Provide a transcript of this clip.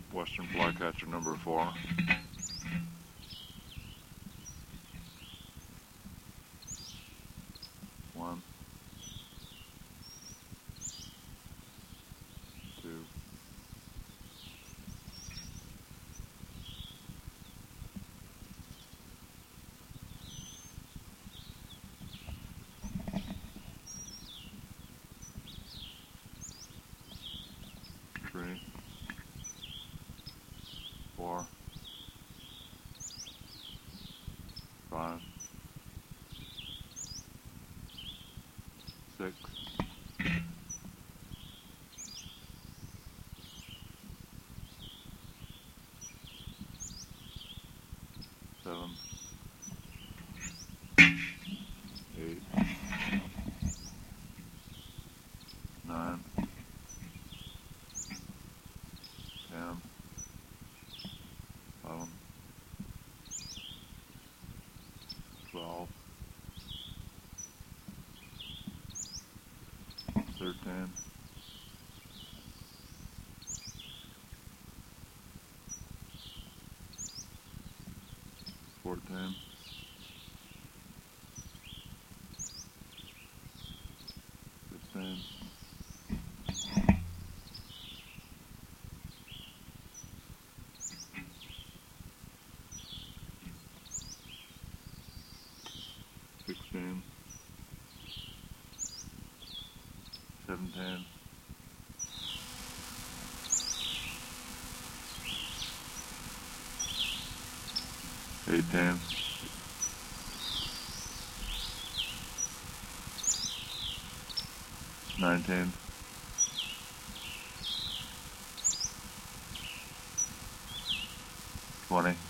Western flycatcher number 4. One, two, three, 4, 5, 6, 7, 8, 9, 10, 11, 12, 13, 14, 15, 16, 17, 18, 19, 20,